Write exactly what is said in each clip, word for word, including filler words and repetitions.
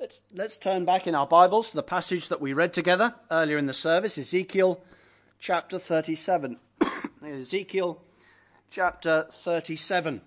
Let's, let's turn back in our Bibles to the passage that we read together earlier in the service, Ezekiel chapter thirty-seven. Ezekiel chapter thirty-seven.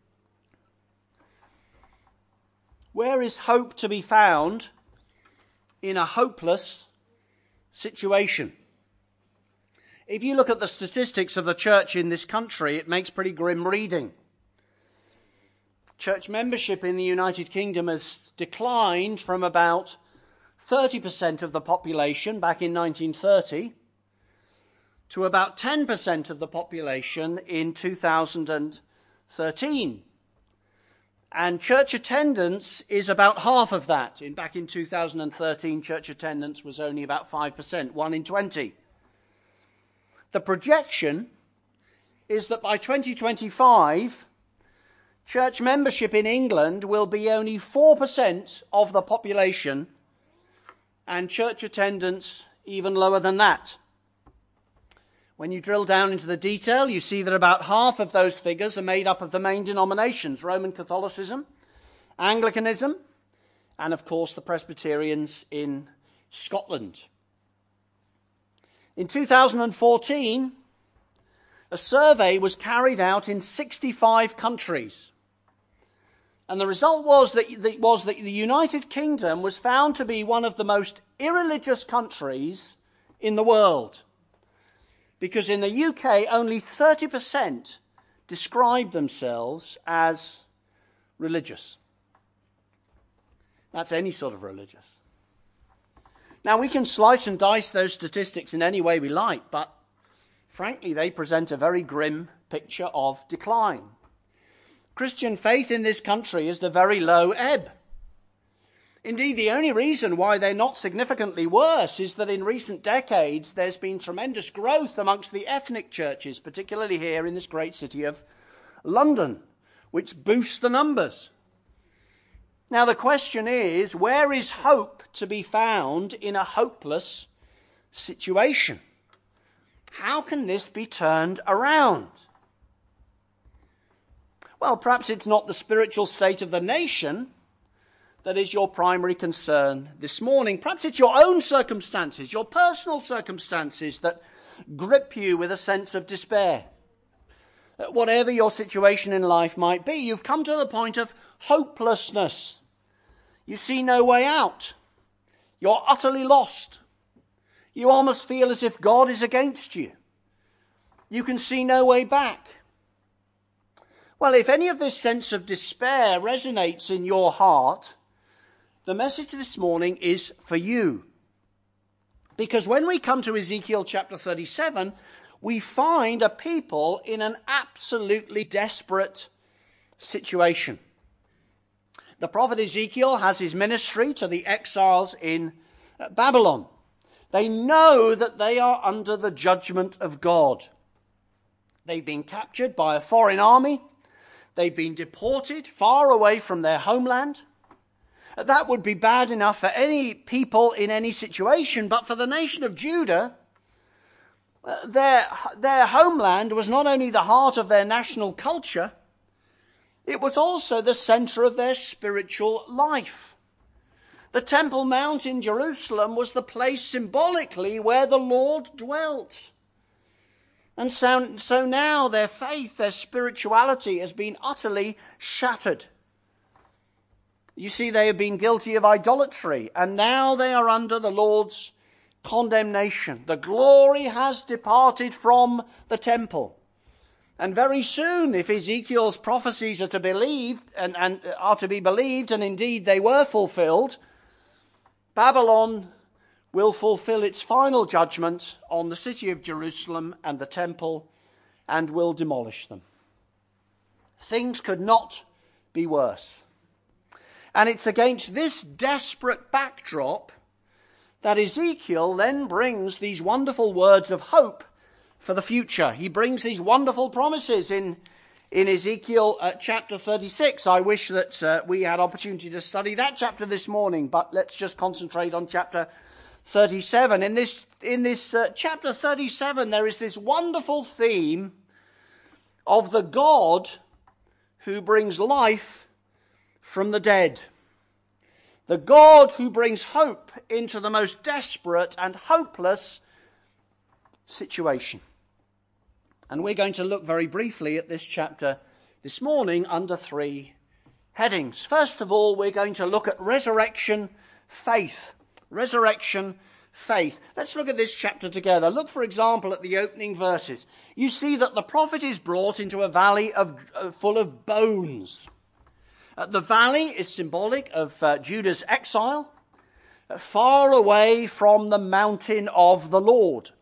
Where is hope to be found in a hopeless situation? If you look at the statistics of the church in this country, it makes pretty grim reading. Church membership in the United Kingdom has declined from about thirty percent of the population back in nineteen thirty to about ten percent of the population in two thousand thirteen. And church attendance is about half of that. In back in two thousand thirteen, church attendance was only about five percent, one in twenty. The projection is that by twenty twenty-five, church membership in England will be only four percent of the population, and church attendance even lower than that. When you drill down into the detail, you see that about half of those figures are made up of the main denominations: Roman Catholicism, Anglicanism, and of course the Presbyterians in Scotland. In two thousand fourteen, a survey was carried out in sixty-five countries. And the result was that, was that the United Kingdom was found to be one of the most irreligious countries in the world. Because in the U K, only thirty percent described themselves as religious. That's any sort of religious. Now, we can slice and dice those statistics in any way we like, but frankly, they present a very grim picture of decline. Christian faith in this country is the very low ebb. Indeed, the only reason why they're not significantly worse is that in recent decades there's been tremendous growth amongst the ethnic churches, particularly here in this great city of London, which boosts the numbers. Now the question is, where is hope to be found in a hopeless situation? How can this be turned around? Well, perhaps it's not the spiritual state of the nation that is your primary concern this morning. Perhaps it's your own circumstances, your personal circumstances that grip you with a sense of despair. Whatever your situation in life might be, you've come to the point of hopelessness. You see no way out. You're utterly lost. You almost feel as if God is against you. You can see no way back. Well, if any of this sense of despair resonates in your heart, the message this morning is for you. Because when we come to Ezekiel chapter thirty-seven, we find a people in an absolutely desperate situation. The prophet Ezekiel has his ministry to the exiles in Babylon. They know that they are under the judgment of God. They've been captured by a foreign army. They've been deported far away from their homeland. That would be bad enough for any people in any situation, but for the nation of Judah, their, their homeland was not only the heart of their national culture, it was also the center of their spiritual life. The Temple Mount in Jerusalem was the place symbolically where the Lord dwelt. And so, so now their faith, their spirituality has been utterly shattered. You see, they have been guilty of idolatry, and now they are under the Lord's condemnation. The glory has departed from the temple. And very soon, if Ezekiel's prophecies are to believed and, and are to be believed, and indeed they were fulfilled, Babylon will fulfill its final judgment on the city of Jerusalem and the temple and will demolish them. Things could not be worse. And it's against this desperate backdrop that Ezekiel then brings these wonderful words of hope for the future. He brings these wonderful promises in, in Ezekiel uh, chapter thirty-six. I wish that uh, we had opportunity to study that chapter this morning, but let's just concentrate on chapter thirty-seven. In this, in this uh, chapter thirty-seven, there is this wonderful theme of the God who brings life from the dead. The God who brings hope into the most desperate and hopeless situation. And we're going to look very briefly at this chapter this morning under three headings. First of all, we're going to look at resurrection faith. Resurrection faith. Let's look at this chapter together. Look, for example, at the opening verses. You see that the prophet is brought into a valley of, uh, full of bones. Uh, the valley is symbolic of uh, Judah's exile, uh, far away from the mountain of the Lord.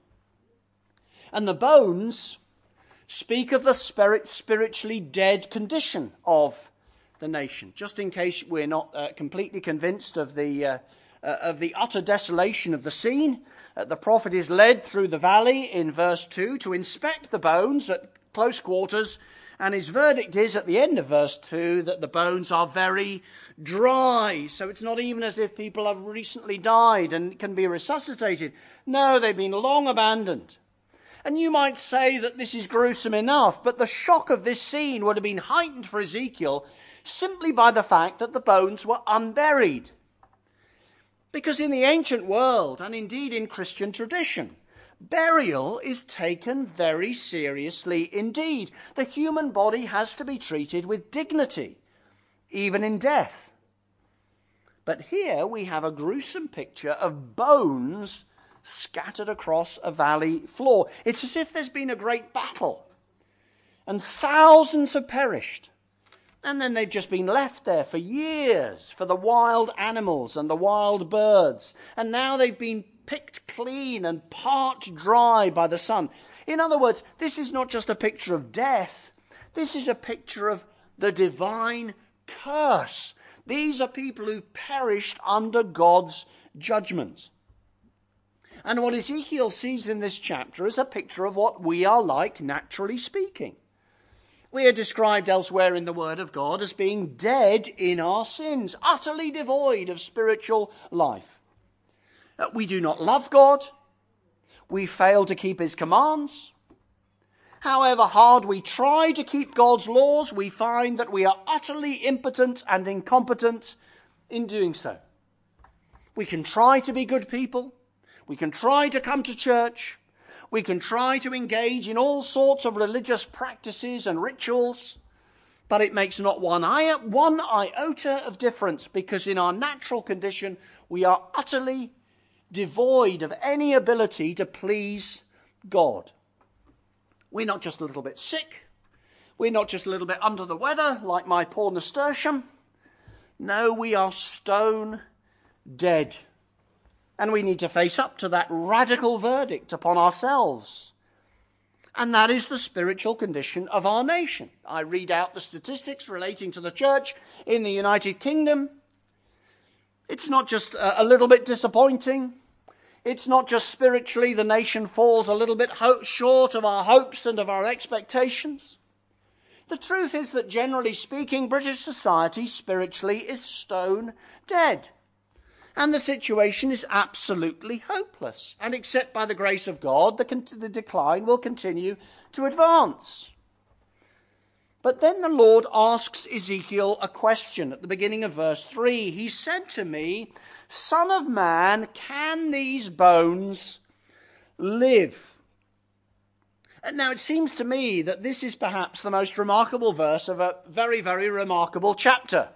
And the bones speak of the spirit, spiritually dead condition of the nation. Just in case we're not uh, completely convinced of the uh, uh, of the utter desolation of the scene, uh, the prophet is led through the valley in verse two to inspect the bones at close quarters, and his verdict is at the end of verse two that the bones are very dry. So it's not even as if people have recently died and can be resuscitated. No, they've been long abandoned. And you might say that this is gruesome enough, but the shock of this scene would have been heightened for Ezekiel simply by the fact that the bones were unburied. Because in the ancient world, and indeed in Christian tradition, burial is taken very seriously indeed. The human body has to be treated with dignity, even in death. But here we have a gruesome picture of bones scattered across a valley floor. It's as if there's been a great battle and thousands have perished. And then they've just been left there for years for the wild animals and the wild birds. And now they've been picked clean and parched dry by the sun. In other words, this is not just a picture of death. This is a picture of the divine curse. These are people who've perished under God's judgment. And what Ezekiel sees in this chapter is a picture of what we are like, naturally speaking. We are described elsewhere in the Word of God as being dead in our sins, utterly devoid of spiritual life. Uh, we do not love God. We fail to keep his commands. However hard we try to keep God's laws, we find that we are utterly impotent and incompetent in doing so. We can try to be good people. We can try to come to church. We can try to engage in all sorts of religious practices and rituals, but it makes not one iota, one iota of difference, because in our natural condition we are utterly devoid of any ability to please God. We're not just a little bit sick. We're not just a little bit under the weather like my poor nasturtium. No, we are stone dead. And we need to face up to that radical verdict upon ourselves. And that is the spiritual condition of our nation. I read out the statistics relating to the church in the United Kingdom. It's not just a little bit disappointing. It's not just spiritually the nation falls a little bit ho- short of our hopes and of our expectations. The truth is that generally speaking, British society spiritually is stone dead. And the situation is absolutely hopeless. And except by the grace of God, the, con- the decline will continue to advance. But then the Lord asks Ezekiel a question at the beginning of verse three. He said to me, "Son of man, can these bones live?" And now it seems to me that this is perhaps the most remarkable verse of a very, very remarkable chapter.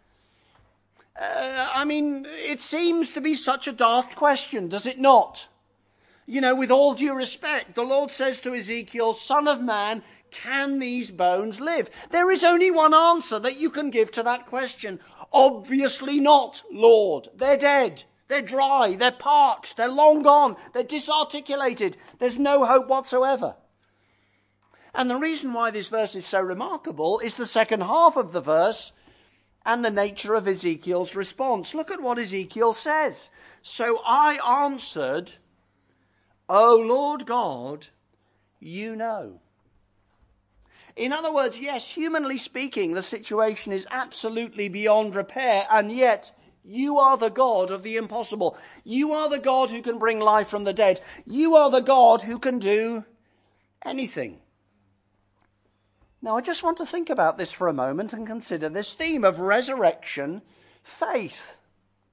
Uh, I mean, it seems to be such a daft question, does it not? You know, with all due respect, the Lord says to Ezekiel, "Son of man, can these bones live?" There is only one answer that you can give to that question. Obviously not, Lord. They're dead. They're dry. They're parched. They're long gone. They're disarticulated. There's no hope whatsoever. And the reason why this verse is so remarkable is the second half of the verse and the nature of Ezekiel's response. Look at what Ezekiel says. "So I answered, O Lord God, you know." In other words, yes, humanly speaking, the situation is absolutely beyond repair, and yet you are the God of the impossible. You are the God who can bring life from the dead. You are the God who can do anything. Now, I just want to think about this for a moment and consider this theme of resurrection faith.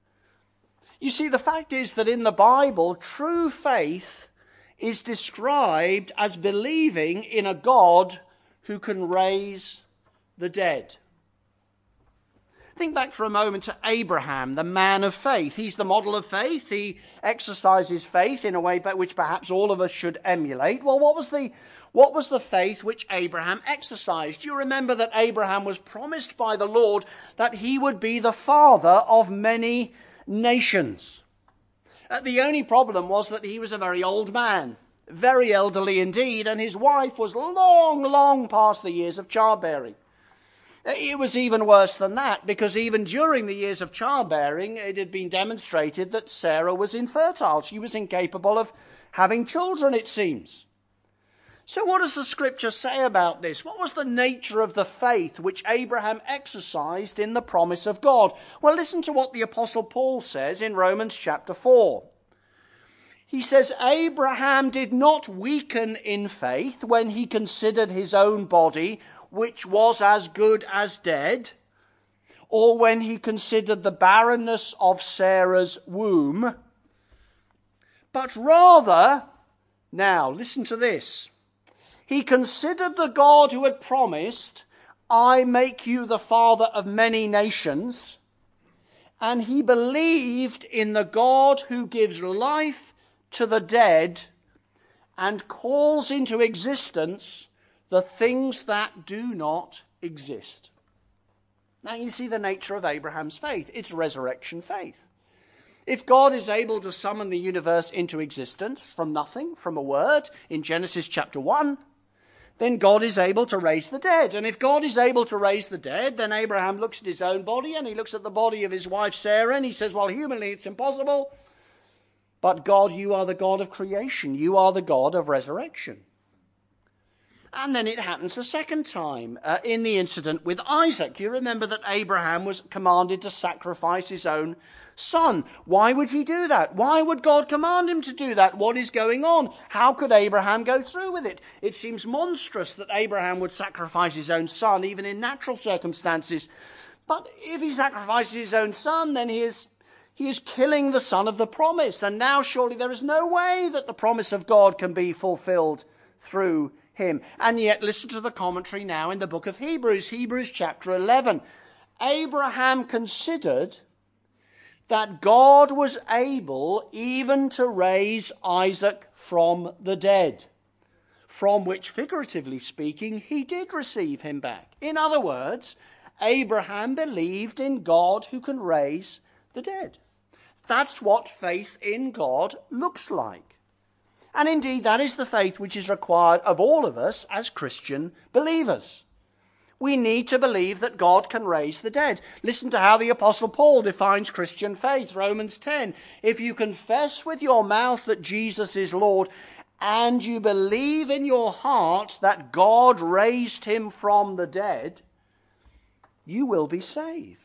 You see, the fact is that in the Bible, true faith is described as believing in a God who can raise the dead. Think back for a moment to Abraham, the man of faith. He's the model of faith. He exercises faith in a way by which perhaps all of us should emulate. Well, what was the what was the faith which Abraham exercised? You remember that Abraham was promised by the Lord that he would be the father of many nations. Uh, the only problem was that he was a very old man, very elderly indeed, and his wife was long, long past the years of childbearing. It was even worse than that, because even during the years of childbearing, it had been demonstrated that Sarah was infertile. She was incapable of having children, it seems. So what does the scripture say about this? What was the nature of the faith which Abraham exercised in the promise of God? Well, listen to what the Apostle Paul says in Romans chapter four. He says, Abraham did not weaken in faith when he considered his own body, which was as good as dead, or when he considered the barrenness of Sarah's womb, but rather, now listen to this, he considered the God who had promised, I make you the father of many nations, and he believed in the God who gives life to the dead and calls into existence the things that do not exist. Now you see the nature of Abraham's faith. It's resurrection faith. If God is able to summon the universe into existence from nothing, from a word, in Genesis chapter one, then God is able to raise the dead. And if God is able to raise the dead, then Abraham looks at his own body and he looks at the body of his wife Sarah and he says, well, humanly it's impossible. But God, you are the God of creation. You are the God of resurrection. And then it happens the second time uh, in the incident with Isaac. You remember that Abraham was commanded to sacrifice his own son. Why would he do that? Why would God command him to do that? What is going on? How could Abraham go through with it? It seems monstrous that Abraham would sacrifice his own son, even in natural circumstances. But if he sacrifices his own son, then he is, he is killing the son of the promise. And now surely there is no way that the promise of God can be fulfilled through him. And yet listen to the commentary now in the book of Hebrews, Hebrews chapter eleven. Abraham considered that God was able even to raise Isaac from the dead, from which, figuratively speaking, he did receive him back. In other words, Abraham believed in God who can raise the dead. That's what faith in God looks like. And indeed, that is the faith which is required of all of us as Christian believers. We need to believe that God can raise the dead. Listen to how the Apostle Paul defines Christian faith. Romans ten. If you confess with your mouth that Jesus is Lord, and you believe in your heart that God raised him from the dead, you will be saved.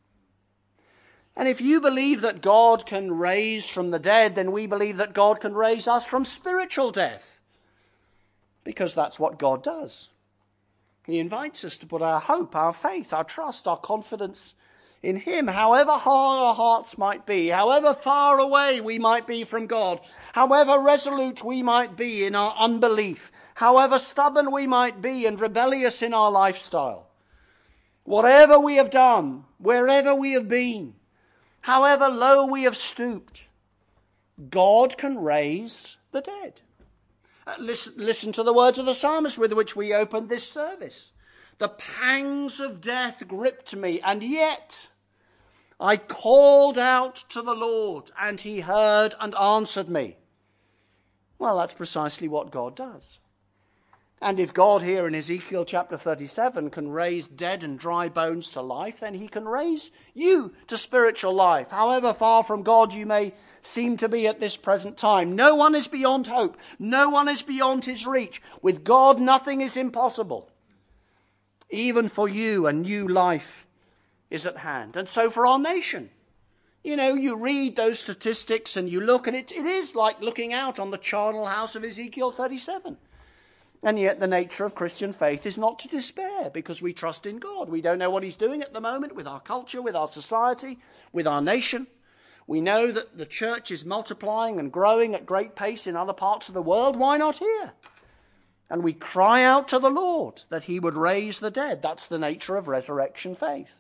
And if you believe that God can raise from the dead, then we believe that God can raise us from spiritual death. Because that's what God does. He invites us to put our hope, our faith, our trust, our confidence in him. However hard our hearts might be, however far away we might be from God, however resolute we might be in our unbelief, however stubborn we might be and rebellious in our lifestyle, whatever we have done, wherever we have been, however low we have stooped, God can raise the dead. Uh, listen, listen to the words of the psalmist with which we opened this service. The pangs of death gripped me, and yet I called out to the Lord, and he heard and answered me. Well, that's precisely what God does. And if God here in Ezekiel chapter thirty-seven can raise dead and dry bones to life, then he can raise you to spiritual life, however far from God you may seem to be at this present time. No one is beyond hope. No one is beyond his reach. With God, nothing is impossible. Even for you, a new life is at hand. And so for our nation, you know, you read those statistics and you look, and it, it is like looking out on the charnel house of Ezekiel thirty-seven. And yet the nature of Christian faith is not to despair, because we trust in God. We don't know what he's doing at the moment with our culture, with our society, with our nation. We know that the church is multiplying and growing at great pace in other parts of the world. Why not here? And we cry out to the Lord that he would raise the dead. That's the nature of resurrection faith.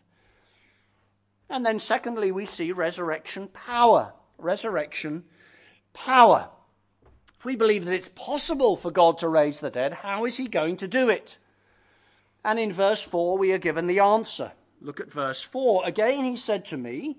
And then secondly, we see resurrection power. Resurrection power. If we believe that it's possible for God to raise the dead, how is he going to do it? And in verse four, we are given the answer. Look at verse four. Again, he said to me,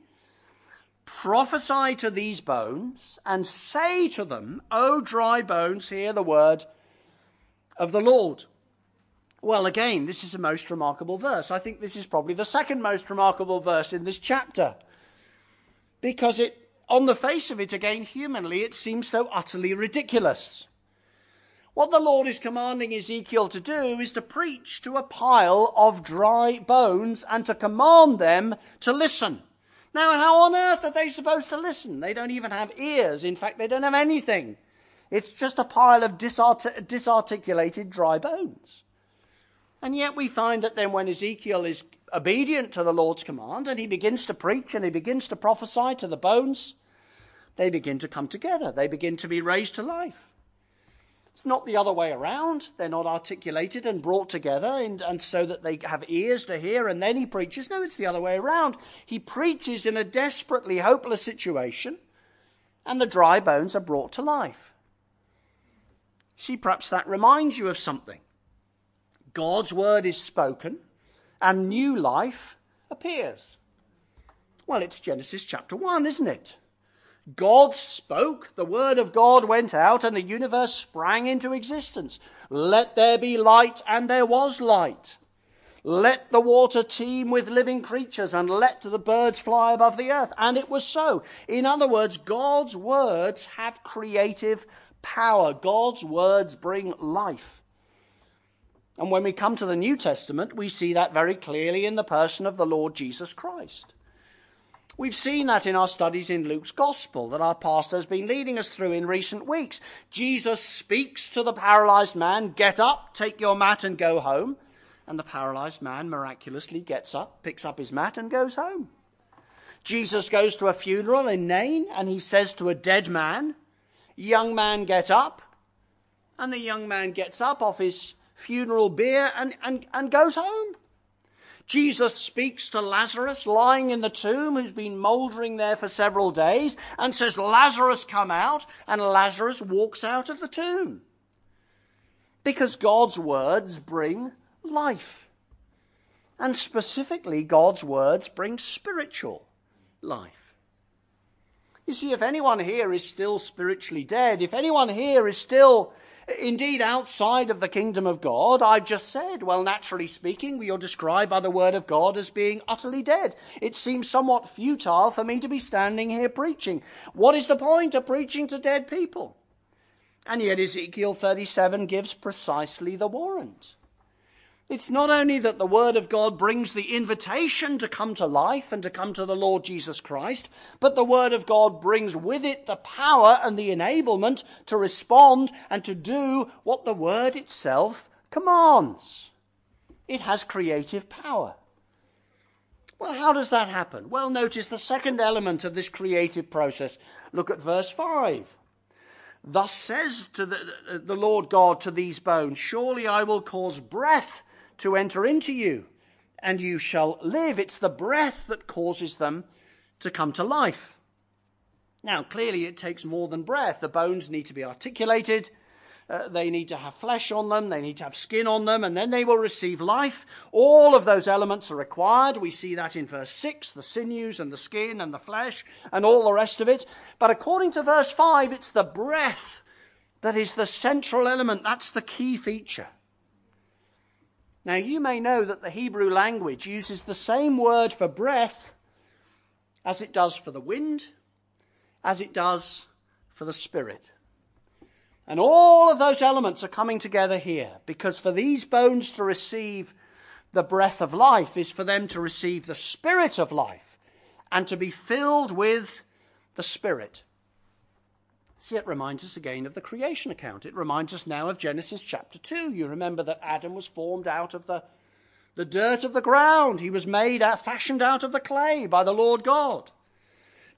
prophesy to these bones and say to them, O dry bones, hear the word of the Lord. Well, again, this is a most remarkable verse. I think this is probably the second most remarkable verse in this chapter. Because it, on the face of it, again, humanly, it seems so utterly ridiculous. What the Lord is commanding Ezekiel to do is to preach to a pile of dry bones and to command them to listen. Now, how on earth are they supposed to listen? They don't even have ears. In fact, they don't have anything. It's just a pile of disart- disarticulated dry bones. And yet we find that then when Ezekiel is obedient to the Lord's command and he begins to preach and he begins to prophesy to the bones, they begin to come together. They begin to be raised to life. It's not the other way around. They're not articulated and brought together and, and so that they have ears to hear and then he preaches. No, it's the other way around. He preaches in a desperately hopeless situation and the dry bones are brought to life. See, perhaps that reminds you of something. God's word is spoken and new life appears. Well, it's Genesis chapter one, isn't it? God spoke, the word of God went out, and the universe sprang into existence. Let there be light, and there was light. Let the water teem with living creatures, and let the birds fly above the earth. And it was so. In other words, God's words have creative power. God's words bring life. And when we come to the New Testament, we see that very clearly in the person of the Lord Jesus Christ. We've seen that in our studies in Luke's Gospel that our pastor has been leading us through in recent weeks. Jesus speaks to the paralyzed man, get up, take your mat and go home. And the paralyzed man miraculously gets up, picks up his mat and goes home. Jesus goes to a funeral in Nain and he says to a dead man, young man, get up. And the young man gets up off his funeral bier and, and, and goes home. Jesus speaks to Lazarus lying in the tomb who's been mouldering there for several days and says, Lazarus, come out, and Lazarus walks out of the tomb. Because God's words bring life. And specifically, God's words bring spiritual life. You see, if anyone here is still spiritually dead, if anyone here is still indeed outside of the kingdom of God, I've just said, well, naturally speaking, we are described by the word of God as being utterly dead. It seems somewhat futile for me to be standing here preaching. What is the point of preaching to dead people? And yet Ezekiel thirty-seven gives precisely the warrant. It's not only that the word of God brings the invitation to come to life and to come to the Lord Jesus Christ, but the word of God brings with it the power and the enablement to respond and to do what the word itself commands. It has creative power. Well, how does that happen? Well, notice the second element of this creative process. Look at verse five. Thus says to the, the Lord God to these bones, surely I will cause breath to enter into you, and you shall live. It's the breath that causes them to come to life. Now, clearly it takes more than breath. The bones need to be articulated. Uh, they need to have flesh on them. They need to have skin on them, and then they will receive life. All of those elements are required. We see that in verse six, the sinews and the skin and the flesh and all the rest of it. But according to verse five, it's the breath that is the central element. That's the key feature. Now, you may know that the Hebrew language uses the same word for breath as it does for the wind, as it does for the spirit. And all of those elements are coming together here, because for these bones to receive the breath of life is for them to receive the spirit of life and to be filled with the Spirit. See, it reminds us again of the creation account. It reminds us now of Genesis chapter two. You remember that Adam was formed out of the, the dirt of the ground. He was made, out, fashioned out of the clay by the Lord God.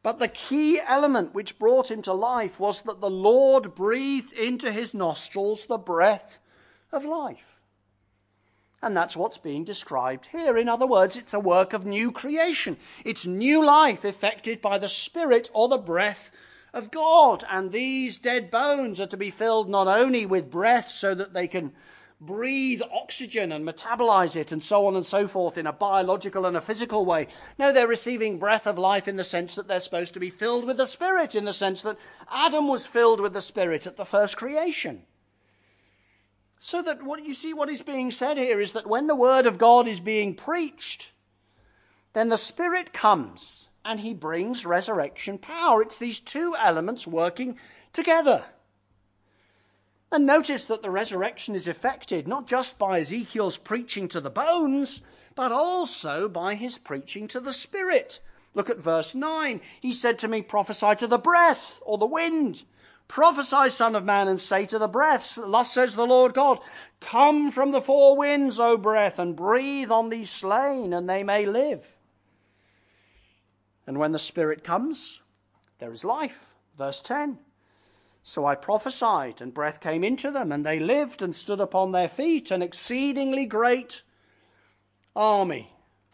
But the key element which brought him to life was that the Lord breathed into his nostrils the breath of life. And that's what's being described here. In other words, it's a work of new creation. It's new life effected by the Spirit or the breath of God. And these dead bones are to be filled not only with breath so that they can breathe oxygen and metabolize it and so on and so forth in a biological and a physical way. No, they're receiving breath of life in the sense that they're supposed to be filled with the Spirit, in the sense that Adam was filled with the Spirit at the first creation. So that what you see what is being said here is that when the Word of God is being preached, then the Spirit comes and he brings resurrection power. It's these two elements working together. And notice that the resurrection is effected not just by Ezekiel's preaching to the bones, but also by his preaching to the Spirit. Look at verse nine. He said to me, prophesy to the breath or the wind. Prophesy, Son of Man, and say to the breath, thus says the Lord God, come from the four winds, O breath, and breathe on these slain, and they may live. And when the Spirit comes, there is life. Verse ten. So I prophesied, and breath came into them, and they lived and stood upon their feet, an exceedingly great army.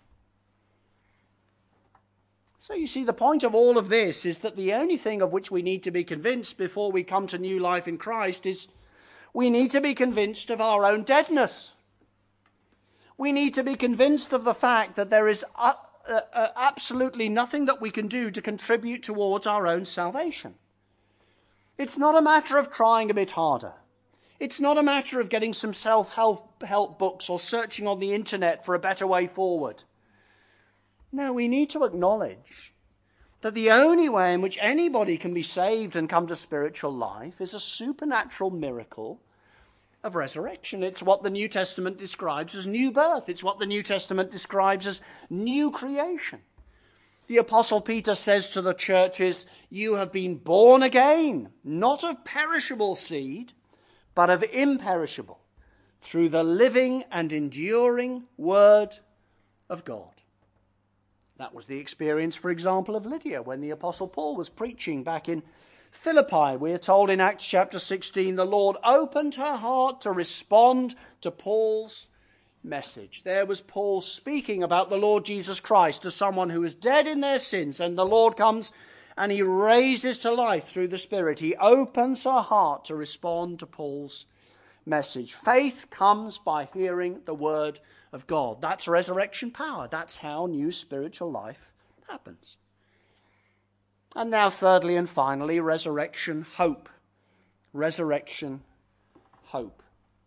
So you see, the point of all of this is that the only thing of which we need to be convinced before we come to new life in Christ is we need to be convinced of our own deadness. We need to be convinced of the fact that there is uh, uh, uh, absolutely nothing that we can do to contribute towards our own salvation. It's not a matter of trying a bit harder. It's not a matter of getting some self-help help books or searching on the internet for a better way forward. No, we need to acknowledge that the only way in which anybody can be saved and come to spiritual life is a supernatural miracle of resurrection. It's what the New Testament describes as new birth. It's what the New Testament describes as new creation. The Apostle Peter says to the churches, you have been born again, not of perishable seed, but of imperishable, through the living and enduring Word of God. That was the experience, for example, of Lydia when the Apostle Paul was preaching back in Philippi. We are told in Acts chapter sixteen, the Lord opened her heart to respond to Paul's message. There was Paul speaking about the Lord Jesus Christ to someone who was dead in their sins, and the Lord comes and he raises to life through the Spirit. He opens her heart to respond to Paul's message. Faith comes by hearing the word of God. That's resurrection power. That's how new spiritual life happens. And now thirdly and finally, resurrection hope. Resurrection hope.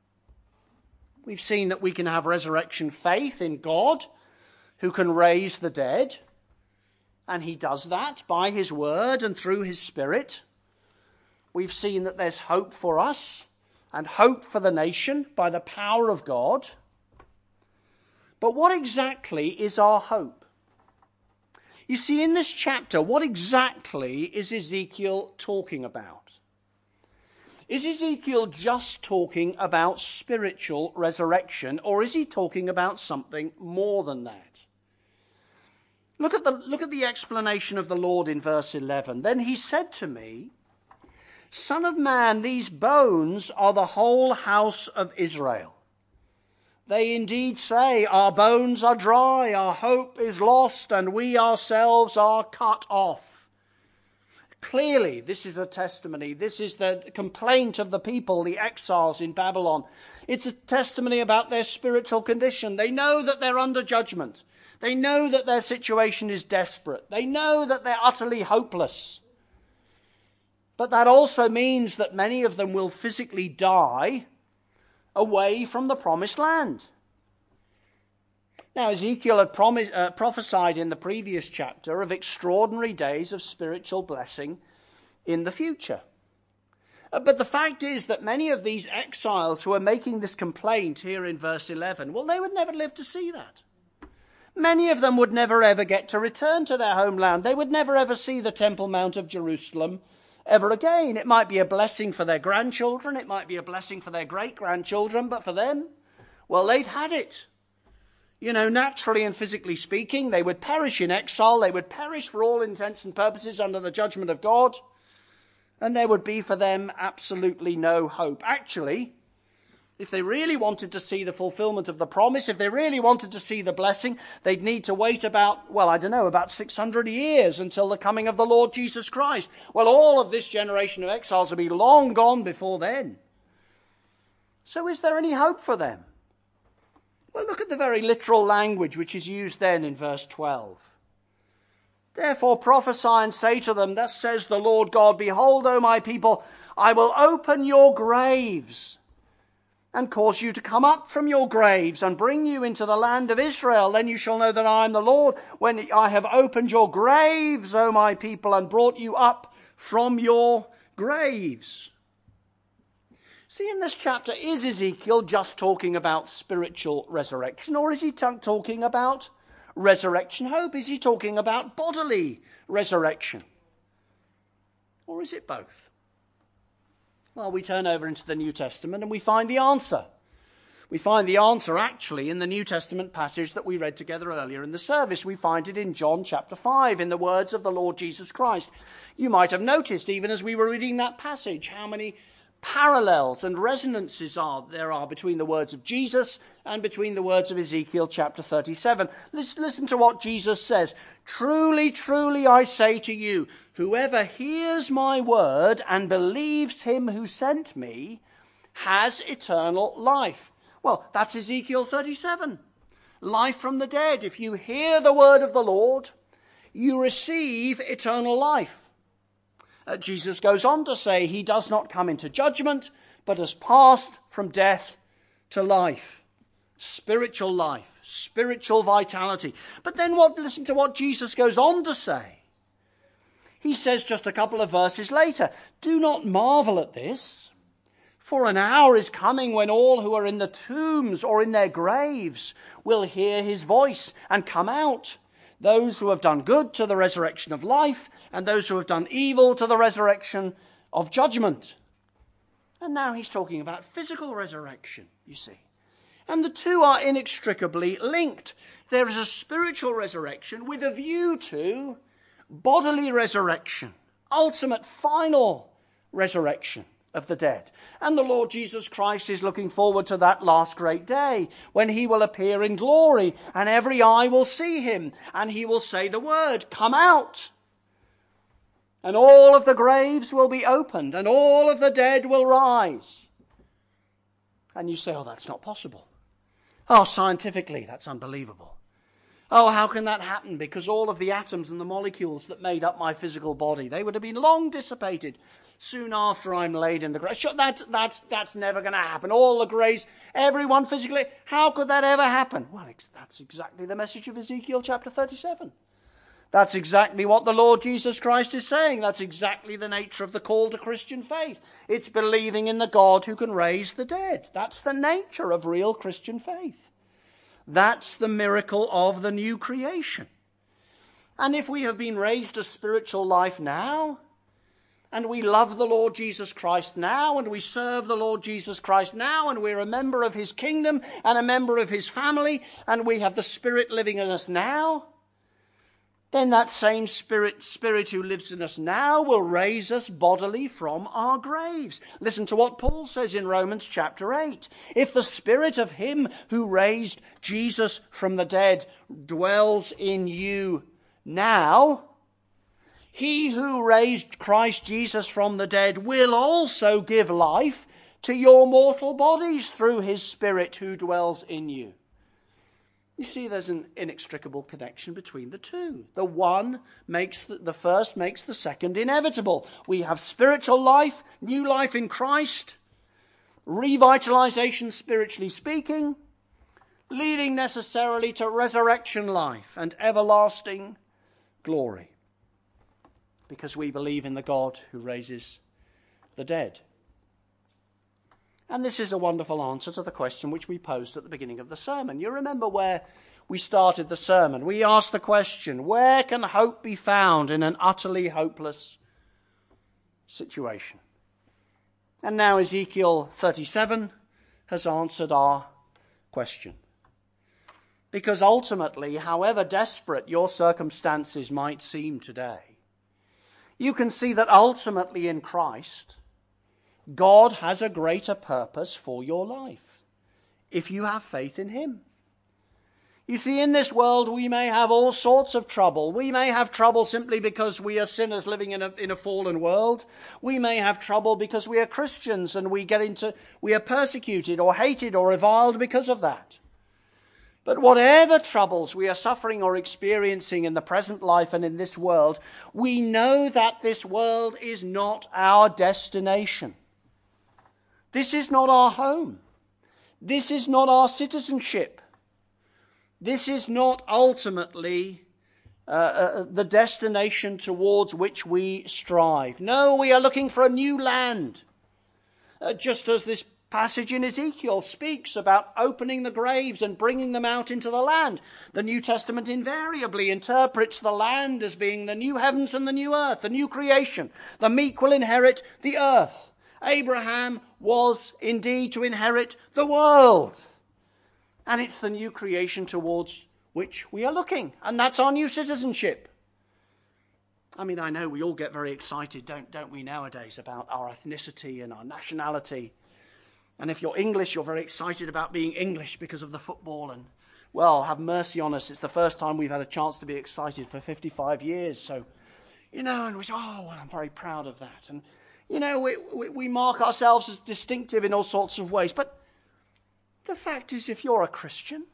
We've seen that we can have resurrection faith in God, who can raise the dead, and he does that by his word and through his Spirit. We've seen that there's hope for us and hope for the nation by the power of God. But what exactly is our hope? You see, in this chapter, what exactly is Ezekiel talking about? Is Ezekiel just talking about spiritual resurrection, or is he talking about something more than that? Look at the, look at the explanation of the Lord in verse eleven. Then he said to me, Son of man, these bones are the whole house of Israel. They indeed say, our bones are dry, our hope is lost, and we ourselves are cut off. Clearly, this is a testimony. This is the complaint of the people, the exiles in Babylon. It's a testimony about their spiritual condition. They know that they're under judgment. They know that their situation is desperate. They know that they're utterly hopeless. But that also means that many of them will physically die away from the promised land. Now, Ezekiel had promised, uh, prophesied in the previous chapter of extraordinary days of spiritual blessing in the future. Uh, but the fact is that many of these exiles who are making this complaint here in verse eleven, well, they would never live to see that. Many of them would never ever get to return to their homeland. They would never ever see the Temple Mount of Jerusalem ever again. It might be a blessing for their grandchildren. It might be a blessing for their great-grandchildren. But for them, well, they'd had it. You know, naturally and physically speaking, they would perish in exile. They would perish for all intents and purposes under the judgment of God. And there would be for them absolutely no hope. Actually, if they really wanted to see the fulfillment of the promise, if they really wanted to see the blessing, they'd need to wait about, well, I don't know, about six hundred years until the coming of the Lord Jesus Christ. Well, all of this generation of exiles will be long gone before then. So is there any hope for them? Well, look at the very literal language which is used then in verse twelve. Therefore prophesy and say to them, thus says the Lord God, behold, O my people, I will open your graves and cause you to come up from your graves and bring you into the land of Israel. Then you shall know that I am the Lord, when I have opened your graves, O my people, and brought you up from your graves. See, in this chapter, is Ezekiel just talking about spiritual resurrection, or is he t- talking about resurrection hope? Is he talking about bodily resurrection? Or is it both? Well, we turn over into the New Testament and we find the answer. We find the answer actually in the New Testament passage that we read together earlier in the service. We find it in John chapter five, in the words of the Lord Jesus Christ. You might have noticed, even as we were reading that passage, how many parallels and resonances are there are between the words of Jesus and between the words of Ezekiel chapter thirty-seven. Listen, listen to what Jesus says. Truly, truly, I say to you, whoever hears my word and believes him who sent me has eternal life. Well, that's Ezekiel thirty-seven. Life from the dead. If you hear the word of the Lord, you receive eternal life. Uh, Jesus goes on to say he does not come into judgment, but has passed from death to life. Spiritual life, spiritual vitality. But then what? Listen to what Jesus goes on to say. He says just a couple of verses later, do not marvel at this, for an hour is coming when all who are in the tombs or in their graves will hear his voice and come out. Those who have done good to the resurrection of life, and those who have done evil to the resurrection of judgment. And now he's talking about physical resurrection, you see. And the two are inextricably linked. There is a spiritual resurrection with a view to bodily resurrection, ultimate, final resurrection of the dead. And the Lord Jesus Christ is looking forward to that last great day when he will appear in glory and every eye will see him and he will say the word, come out. And all of the graves will be opened and all of the dead will rise. And you say, oh, that's not possible. Oh, scientifically, that's unbelievable. Oh, how can that happen? Because all of the atoms and the molecules that made up my physical body, they would have been long dissipated soon after I'm laid in the grave. Sure, that's, that's, that's never going to happen. All the graves, everyone physically, how could that ever happen? Well, that's exactly the message of Ezekiel chapter thirty-seven. That's exactly what the Lord Jesus Christ is saying. That's exactly the nature of the call to Christian faith. It's believing in the God who can raise the dead. That's the nature of real Christian faith. That's the miracle of the new creation. And if we have been raised to spiritual life now, and we love the Lord Jesus Christ now, and we serve the Lord Jesus Christ now, and we're a member of his kingdom and a member of his family, and we have the Spirit living in us now, then that same Spirit, Spirit who lives in us now will raise us bodily from our graves. Listen to what Paul says in Romans chapter eight. If the Spirit of him who raised Jesus from the dead dwells in you now, he who raised Christ Jesus from the dead will also give life to your mortal bodies through his Spirit who dwells in you. You see, there's an inextricable connection between the two. The one makes the, the first makes the second inevitable. We have spiritual life, new life in Christ, revitalization spiritually speaking, leading necessarily to resurrection life and everlasting glory. Because we believe in the God who raises the dead. And this is a wonderful answer to the question which we posed at the beginning of the sermon. You remember where we started the sermon. We asked the question, where can hope be found in an utterly hopeless situation? And now Ezekiel thirty-seven has answered our question. Because ultimately, however desperate your circumstances might seem today, you can see that ultimately in Christ, God has a greater purpose for your life if you have faith in him. You see, in this world we may have all sorts of trouble. We may have trouble simply because we are sinners living in a, in a fallen world. We may have trouble because we are Christians and we get into, we are persecuted or hated or reviled because of that. But whatever troubles we are suffering or experiencing in the present life and in this world, we know that this world is not our destination. This is not our home. This is not our citizenship. This is not ultimately uh, uh, the destination towards which we strive. No, we are looking for a new land. Uh, just as this passage in Ezekiel speaks about opening the graves and bringing them out into the land. The New Testament invariably interprets the land as being the new heavens and the new earth, the new creation. The meek will inherit the earth. Abraham was indeed to inherit the world. And it's the new creation towards which we are looking. And that's our new citizenship. I mean, I know we all get very excited, don't, don't we, nowadays, about our ethnicity and our nationality. And if you're English, you're very excited about being English because of the football. And, well, have mercy on us. It's the first time we've had a chance to be excited for fifty-five years. So, you know, and we say, oh, well, I'm very proud of that. And, you know, we, we, we mark ourselves as distinctive in all sorts of ways. But the fact is, if you're a Christian,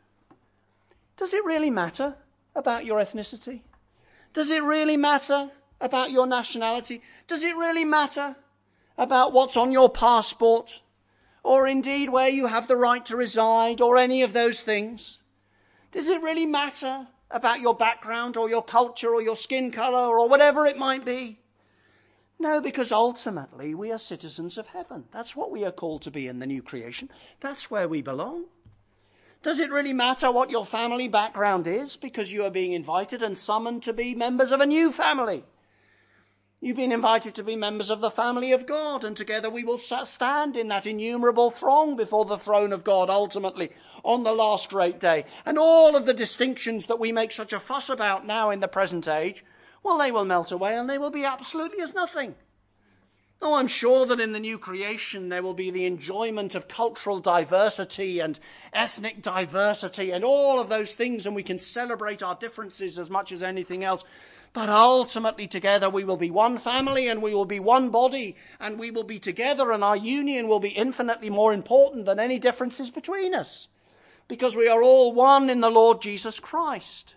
does it really matter about your ethnicity? Does it really matter about your nationality? Does it really matter about what's on your passport? Or indeed where you have the right to reside, or any of those things? Does it really matter about your background or your culture or your skin colour or whatever it might be? No, because ultimately we are citizens of heaven. That's what we are called to be in the new creation. That's where we belong. Does it really matter what your family background is? Because you are being invited and summoned to be members of a new family. You've been invited to be members of the family of God, and together we will stand in that innumerable throng before the throne of God ultimately on the last great day. And all of the distinctions that we make such a fuss about now in the present age, well, they will melt away and they will be absolutely as nothing. Oh, I'm sure that in the new creation there will be the enjoyment of cultural diversity and ethnic diversity and all of those things, and we can celebrate our differences as much as anything else. But ultimately together we will be one family and we will be one body and we will be together, and our union will be infinitely more important than any differences between us, because we are all one in the Lord Jesus Christ.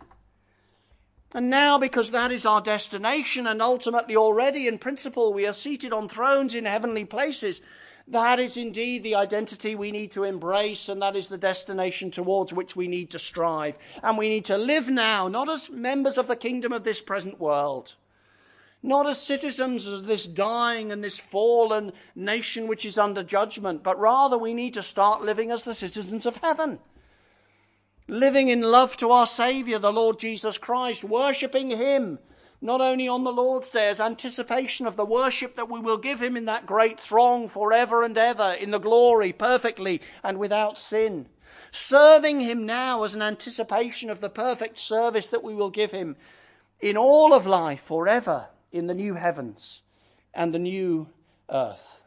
And now, because that is our destination, and ultimately already in principle we are seated on thrones in heavenly places, that is indeed the identity we need to embrace, and that is the destination towards which we need to strive. And we need to live now, not as members of the kingdom of this present world, not as citizens of this dying and this fallen nation which is under judgment, but rather we need to start living as the citizens of heaven. Living in love to our Saviour, the Lord Jesus Christ, worshipping him, not only on the Lord's Day as anticipation of the worship that we will give him in that great throng forever and ever, in the glory, perfectly and without sin. Serving him now as an anticipation of the perfect service that we will give him in all of life forever in the new heavens and the new earth.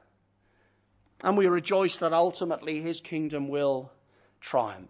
And we rejoice that ultimately his kingdom will triumph.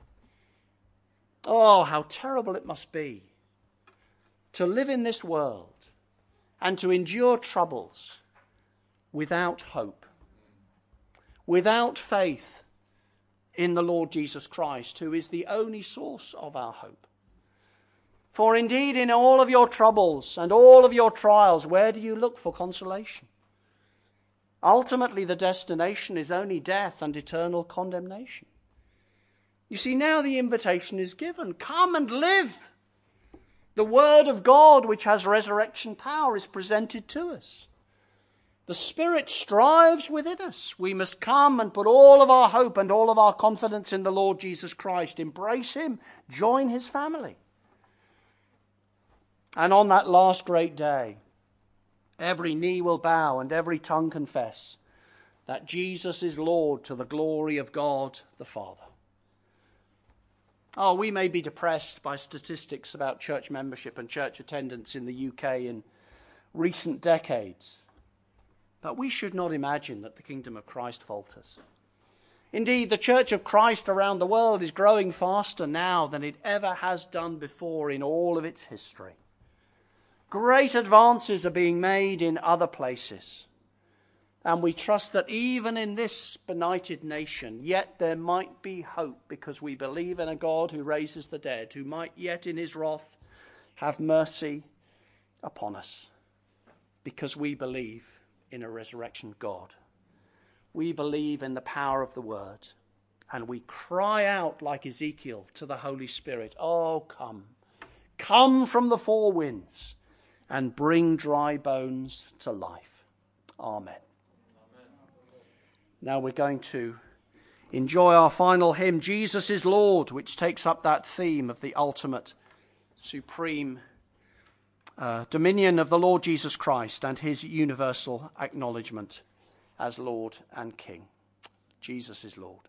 Oh, how terrible it must be to live in this world and to endure troubles without hope, without faith in the Lord Jesus Christ, who is the only source of our hope. For indeed, in all of your troubles and all of your trials, where do you look for consolation? Ultimately, the destination is only death and eternal condemnation. You see, now the invitation is given. Come and live. The word of God, which has resurrection power, is presented to us. The Spirit strives within us. We must come and put all of our hope and all of our confidence in the Lord Jesus Christ. Embrace him. Join his family. And on that last great day, every knee will bow and every tongue confess that Jesus is Lord, to the glory of God the Father. Oh, we may be depressed by statistics about church membership and church attendance in the U K in recent decades, but we should not imagine that the kingdom of Christ falters. Indeed, the Church of Christ around the world is growing faster now than it ever has done before in all of its history. Great advances are being made in other places. And we trust that even in this benighted nation, yet there might be hope, because we believe in a God who raises the dead, who might yet in his wrath have mercy upon us, because we believe in a resurrection God. We believe in the power of the word, and we cry out like Ezekiel to the Holy Spirit, "Oh, come, come from the four winds and bring dry bones to life." Amen. Amen. Now we're going to enjoy our final hymn, "Jesus is Lord," which takes up that theme of the ultimate, supreme uh, dominion of the Lord Jesus Christ and his universal acknowledgement as Lord and King. Jesus is Lord.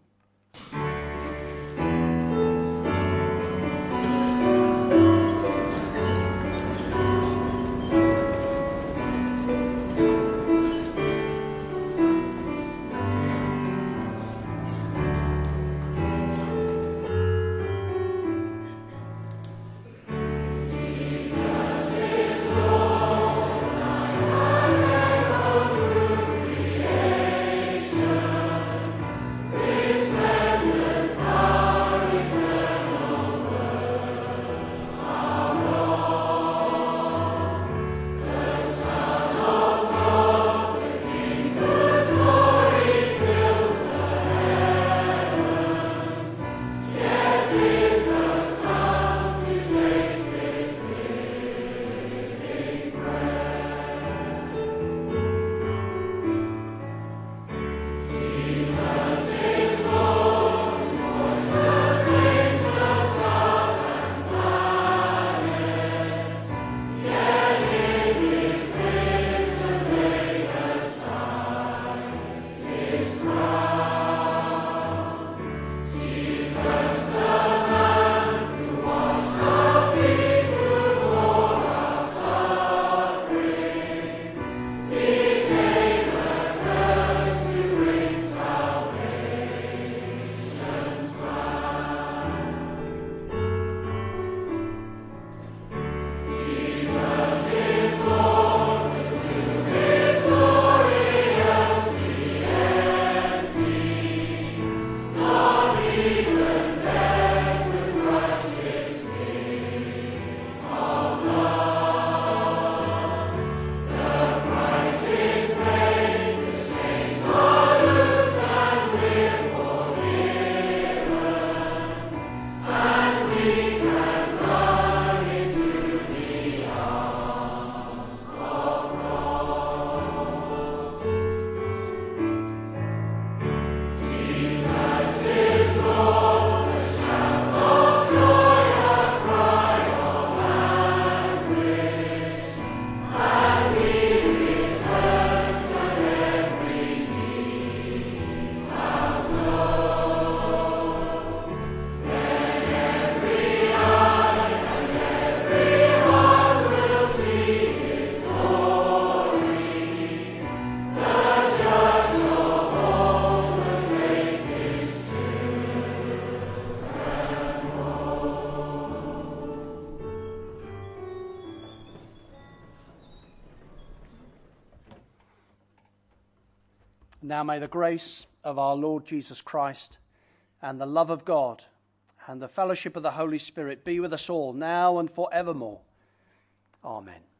Now may the grace of our Lord Jesus Christ and the love of God and the fellowship of the Holy Spirit be with us all now and forevermore. Amen.